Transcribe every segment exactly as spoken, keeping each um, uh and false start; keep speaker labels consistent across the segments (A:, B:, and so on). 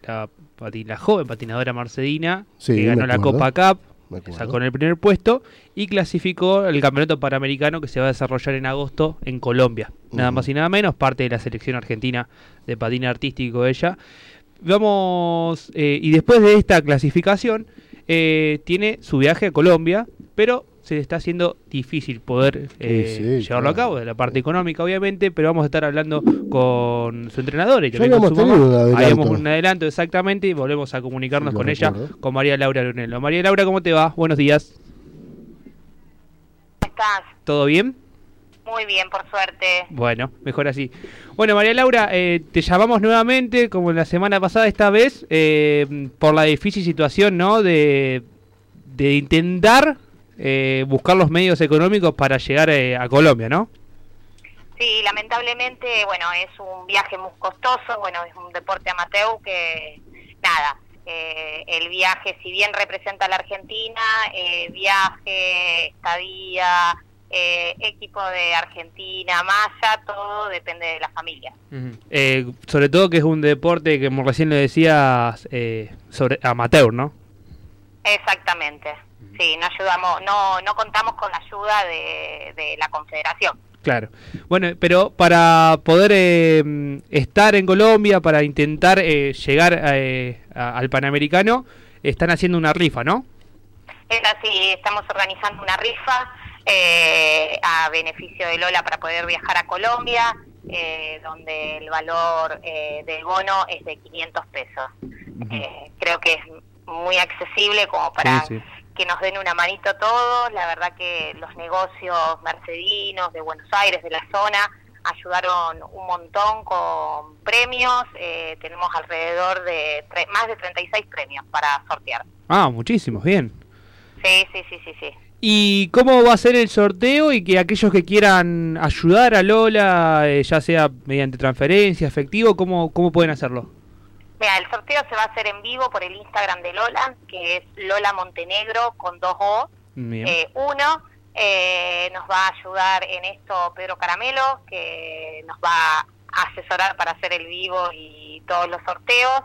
A: la, patin, la joven patinadora Marcelina,
B: sí,
A: que ganó la Copa Cup, sacó en el primer puesto y clasificó el campeonato panamericano que se va a desarrollar en agosto en Colombia. Uh-huh. Nada más y nada menos, parte de la selección argentina de patín artístico ella. Vamos, eh, y después de esta clasificación, eh, tiene su viaje a Colombia, pero se le está haciendo difícil poder eh, sí, sí, llevarlo claro. a cabo, de la parte económica obviamente, pero vamos a estar hablando con su entrenador y también con su mamá. Un Habíamos un adelanto exactamente y volvemos a comunicarnos sí, con recuerdo. ella, con María Laura Lunello. María Laura, ¿cómo te va? Buenos días.
C: ¿Cómo estás?
A: ¿Todo bien?
C: Muy bien, por suerte.
A: Bueno, mejor así. Bueno, María Laura, eh, te llamamos nuevamente, como la semana pasada, esta vez, eh, por la difícil situación, ¿no? De, de intentar eh, buscar los medios económicos para llegar eh, a Colombia, ¿no?
C: Sí, lamentablemente, bueno, es un viaje muy costoso, bueno, es un deporte amateur que, nada, eh, el viaje, si bien representa a la Argentina, eh, viaje, estadía... Eh, equipo de Argentina, malla, todo depende de la familia.
A: Uh-huh. Eh, sobre todo que es un deporte que, como recién le decías, eh, sobre amateur, ¿no?
C: Exactamente. Uh-huh. Sí, no ayudamos, no, no contamos con la ayuda de, de la Confederación.
A: Claro. Bueno, pero para poder eh, estar en Colombia, para intentar eh, llegar eh, a, al Panamericano, están haciendo una rifa, ¿no?
C: Es así, estamos organizando una rifa. Eh, a beneficio de Lola para poder viajar a Colombia, eh, donde el valor eh, del bono es de quinientos pesos. Uh-huh. Eh, creo que es muy accesible como para sí, sí. que nos den una manito todos. La verdad que los negocios mercedinos de Buenos Aires, de la zona, ayudaron un montón con premios. Eh, tenemos alrededor de tre- más de treinta y seis premios para sortear.
A: Ah, muchísimos, bien.
C: Sí, sí, sí, sí, sí.
A: ¿Y cómo va a ser el sorteo y que aquellos que quieran ayudar a Lola, eh, ya sea mediante transferencia, efectivo, cómo, cómo pueden hacerlo?
C: Mira, el sorteo se va a hacer en vivo por el Instagram de Lola, que es Lola Montenegro con dos O. Eh, uno, eh, nos va a ayudar en esto Pedro Caramelo, que nos va a asesorar para hacer el vivo y todos los sorteos.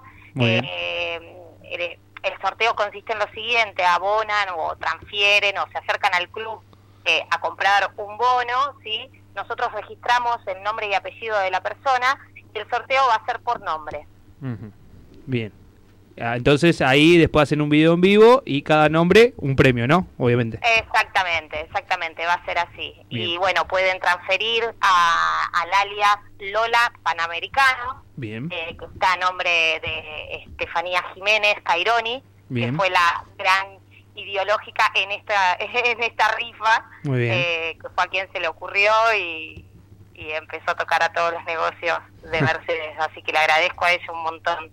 C: Eh, el, El sorteo consiste en lo siguiente: abonan o transfieren o se acercan al club eh, a comprar un bono, ¿sí? Nosotros registramos el nombre y apellido de la persona y el sorteo va a ser por nombre.
A: Uh-huh. Bien. Entonces ahí después hacen un video en vivo y cada nombre un premio, ¿no? Obviamente.
C: Exactamente, exactamente, va a ser así.
A: Bien.
C: Y bueno, pueden transferir a, al alias Lola Panamericano,
A: bien,
C: eh, que está a nombre de Estefanía Jiménez Caironi, bien, que fue la gran ideológica en esta en esta rifa.
A: Muy bien.
C: Eh, que fue a quien se le ocurrió y, y empezó a tocar a todos los negocios de Mercedes, así que le agradezco a ella un montón.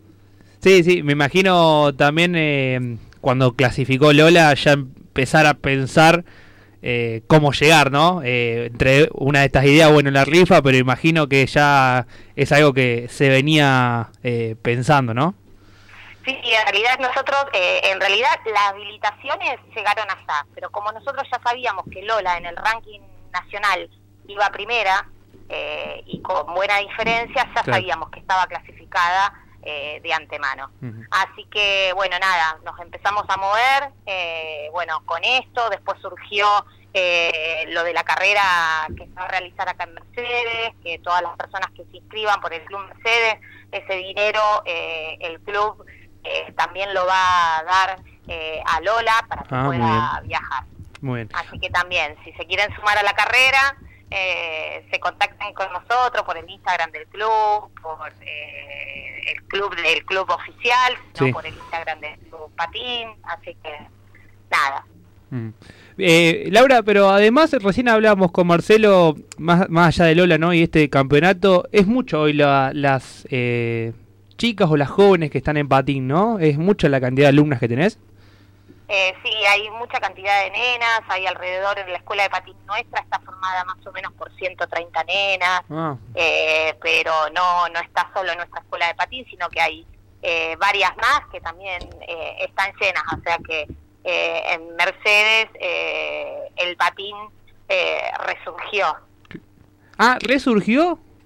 A: Sí, sí, me imagino también eh, cuando clasificó Lola ya empezar a pensar eh, cómo llegar, ¿no? Eh, entre una de estas ideas, bueno, la rifa, pero imagino que ya es algo que se venía eh, pensando, ¿no?
C: Sí, en realidad nosotros, eh, en realidad las habilitaciones llegaron allá, pero como nosotros ya sabíamos que Lola en el ranking nacional iba primera eh, y con buena diferencia, ya claro. sabíamos que estaba clasificada Eh, de antemano. Uh-huh. Así que, bueno, nada, nos empezamos a mover, eh, bueno, con esto, después surgió eh, lo de la carrera que se va a realizar acá en Mercedes, que todas las personas que se inscriban por el Club Mercedes, ese dinero eh, el club eh, también lo va a dar eh, a Lola para que ah, pueda viajar.
A: Muy bien.
C: Así que también, si se quieren sumar a la carrera, Eh, se contacten con nosotros por el Instagram del club, por eh, el club del club oficial, sí. no por el Instagram del club Patín, así que nada.
A: Mm. Eh, Laura, pero además recién hablábamos con Marcelo, más, más allá de Lola, ¿no? Y este campeonato, es mucho hoy la, las eh, chicas o las jóvenes que están en patín, ¿no? Es mucha la cantidad de alumnas que tenés.
C: Eh, sí, hay mucha cantidad de nenas, hay alrededor en la escuela de patín nuestra, está formada más o menos por ciento treinta nenas, ah. eh, pero no no está solo nuestra escuela de patín, sino que hay eh, varias más que también eh, están llenas, o sea que eh, en Mercedes eh, el patín eh, resurgió.
A: Ah, ¿resurgió?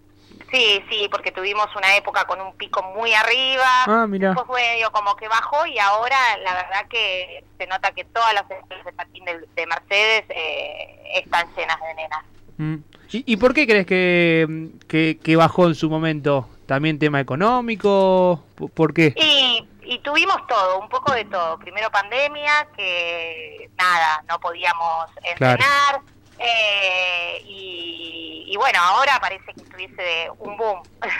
C: Sí, sí, porque tuvimos una época con un pico muy arriba,
A: ah, mira.
C: después medio como que bajó y ahora la verdad que se nota que todas las escuelas de patín de, de Mercedes eh, están llenas de nenas.
A: Mm. ¿Y, ¿Y por qué crees que, que, que bajó en su momento? ¿También tema económico? ¿Por qué?
C: Y, y tuvimos todo, un poco de todo. Primero pandemia, que nada, no podíamos entrenar. Claro. Eh, y, y bueno, ahora parece que tuviese un boom.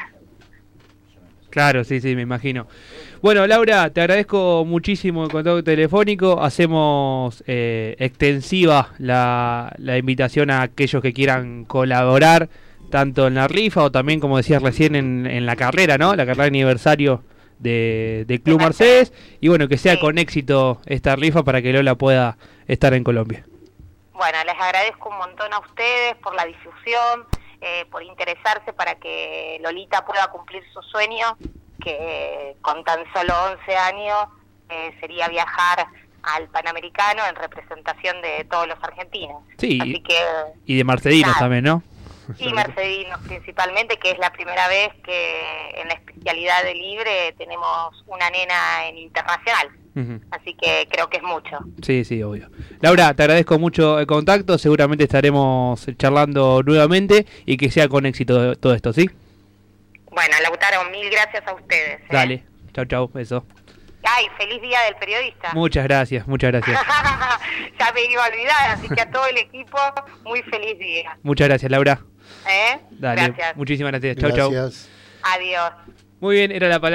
A: Claro, sí, sí, me imagino. Bueno, Laura, te agradezco muchísimo el contacto telefónico. Hacemos eh, extensiva la, la invitación a aquellos que quieran colaborar, tanto en la rifa o también, como decías recién, en, en la carrera, ¿no? La carrera de aniversario de, de Club Mercedes. Y bueno, que sea sí. con éxito esta rifa para que Lola pueda estar en Colombia.
C: Bueno, les agradezco un montón a ustedes por la difusión, eh, por interesarse para que Lolita pueda cumplir su sueño, que con tan solo once años eh, sería viajar al Panamericano en representación de todos los argentinos.
A: Sí,
C: así que,
A: y de Mercedinos nada. también, ¿no?
C: Y Mercedinos principalmente, que es la primera vez que en la especialidad de libre tenemos una nena en internacional. Uh-huh. Así que creo que es mucho.
A: Sí, sí, obvio. Laura, te agradezco mucho el contacto, seguramente estaremos charlando nuevamente y que sea con éxito todo esto, ¿sí?
C: Bueno, Lautaro, mil gracias a ustedes. ¿eh?
A: Dale, chau, chau, eso.
C: Ay, feliz día del periodista.
A: Muchas gracias, muchas gracias.
C: Ya me iba a olvidar, así que a todo el equipo, muy feliz día.
A: Muchas gracias, Laura.
C: ¿Eh?
A: Dale,
C: gracias.
A: Muchísimas gracias. Chau, chau.
C: Adiós.
A: Muy bien, era la palabra.